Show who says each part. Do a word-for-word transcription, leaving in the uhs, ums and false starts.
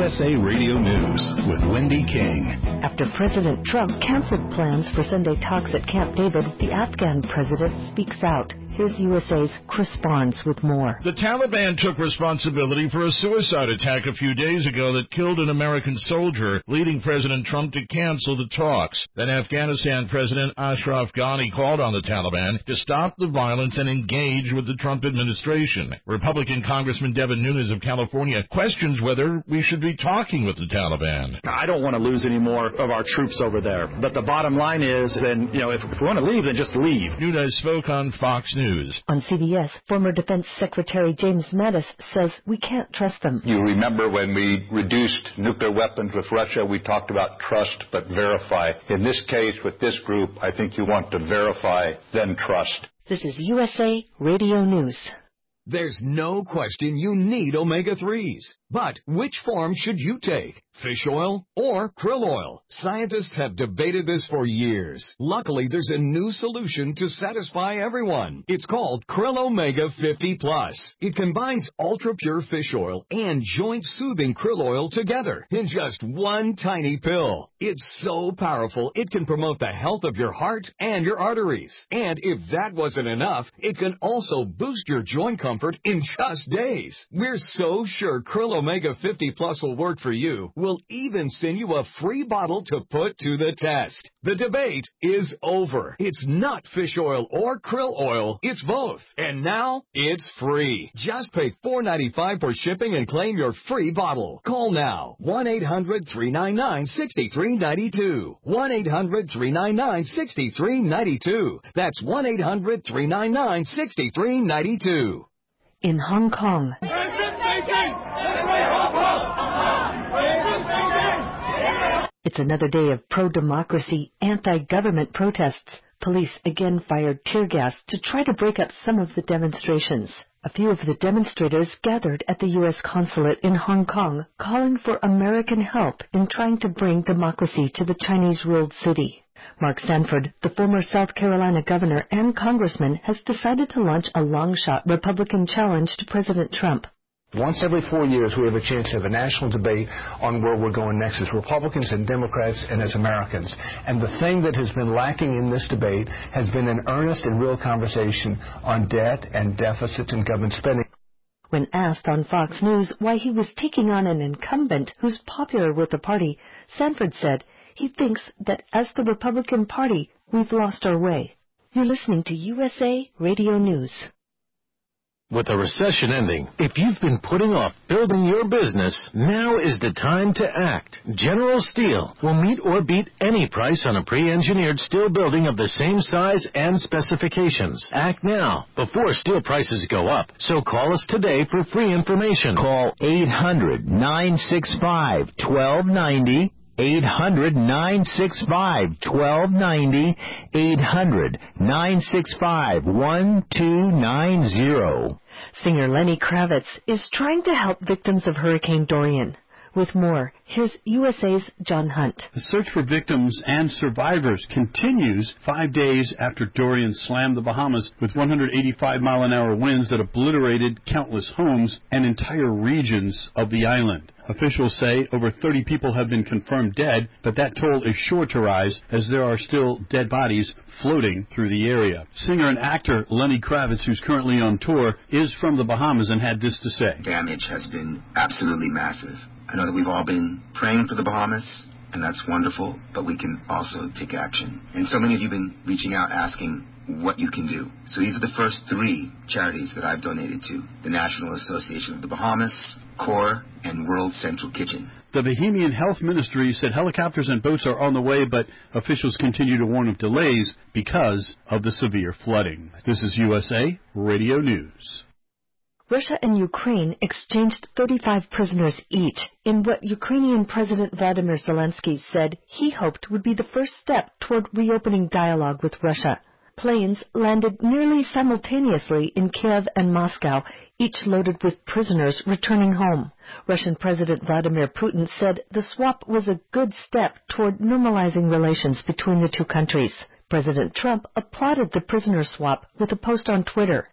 Speaker 1: S A Radio News with Wendy King.
Speaker 2: After President Trump canceled plans for Sunday talks at Camp David, the Afghan president speaks out. Here's U S A's Chris Barnes with more.
Speaker 3: The Taliban took responsibility for a suicide attack a few days ago that killed an American soldier, leading President Trump to cancel the talks. Then Afghanistan President Ashraf Ghani called on the Taliban to stop the violence and engage with the Trump administration. Republican Congressman Devin Nunes of California questions whether we should be talking with the Taliban.
Speaker 4: I don't want to lose any more of our troops over there. But the bottom line is, then, you know, if we want to leave, then just leave.
Speaker 3: Nunes spoke on Fox News.
Speaker 2: On C B S, former Defense Secretary James Mattis says we can't trust them.
Speaker 5: You remember when we reduced nuclear weapons with Russia, we talked about trust but verify. In this case, with this group, I think you want to verify, then trust.
Speaker 2: This is U S A Radio News.
Speaker 6: There's no question you need omega threes. But which form should you take? Fish oil or krill oil? Scientists have debated this for years. Luckily, there's a new solution to satisfy everyone. It's called Krill Omega fifty plus. It combines ultra-pure fish oil and joint-soothing krill oil together in just one tiny pill. It's so powerful, it can promote the health of your heart and your arteries. And if that wasn't enough, it can also boost your joint comfort in just days. We're so sure Krill Omega fifty plus will work for you. We'll even send you a free bottle to put to the test. The debate is over. It's not fish oil or krill oil. It's both. And now it's free. Just pay four dollars and ninety-five cents for shipping and claim your free bottle. Call now. one eight hundred three nine nine six three nine two. one eight hundred three nine nine six three nine two. That's one eight hundred three nine nine six three nine two.
Speaker 2: In Hong Kong, it's another day of pro-democracy, anti-government protests. Police again fired tear gas to try to break up some of the demonstrations. A few of the demonstrators gathered at the U S consulate in Hong Kong, calling for American help in trying to bring democracy to the Chinese-ruled city. Mark Sanford, the former South Carolina governor and congressman, has decided to launch a long-shot Republican challenge to President Trump.
Speaker 7: Once every four years, we have a chance to have a national debate on where we're going next as Republicans and Democrats and as Americans. And the thing that has been lacking in this debate has been an earnest and real conversation on debt and deficits and government spending.
Speaker 2: When asked on Fox News why he was taking on an incumbent who's popular with the party, Sanford said he thinks that as the Republican Party, we've lost our way. You're listening to U S A Radio News.
Speaker 8: With a recession ending, if you've been putting off building your business, now is the time to act. General Steel will meet or beat any price on a pre-engineered steel building of the same size and specifications. Act now, before steel prices go up. So call us today for free information.
Speaker 9: Call eight hundred nine six five one two nine zero. eight hundred nine six five one two nine zero. eight hundred nine six five one two nine zero.
Speaker 2: Singer Lenny Kravitz is trying to help victims of Hurricane Dorian. With more, here's U S A's John Hunt.
Speaker 10: The search for victims and survivors continues five days after Dorian slammed the Bahamas with one hundred eighty-five mile an hour winds that obliterated countless homes and entire regions of the island. Officials say over thirty people have been confirmed dead, but that toll is sure to rise as there are still dead bodies floating through the area. Singer and actor Lenny Kravitz, who's currently on tour, is from the Bahamas and had this to say.
Speaker 11: Damage has been absolutely massive. I know that we've all been praying for the Bahamas, and that's wonderful, but we can also take action. And so many of you have been reaching out asking what you can do. So these are the first three charities that I've donated to: the National Association of the Bahamas, CORE, and World Central Kitchen.
Speaker 10: The Bahamian Health Ministry said helicopters and boats are on the way, but officials continue to warn of delays because of the severe flooding. This is U S A Radio News.
Speaker 2: Russia and Ukraine exchanged thirty-five prisoners each in what Ukrainian President Vladimir Zelensky said he hoped would be the first step toward reopening dialogue with Russia. Planes landed nearly simultaneously in Kiev and Moscow, each loaded with prisoners returning home. Russian President Vladimir Putin said the swap was a good step toward normalizing relations between the two countries. President Trump applauded the prisoner swap with a post on Twitter.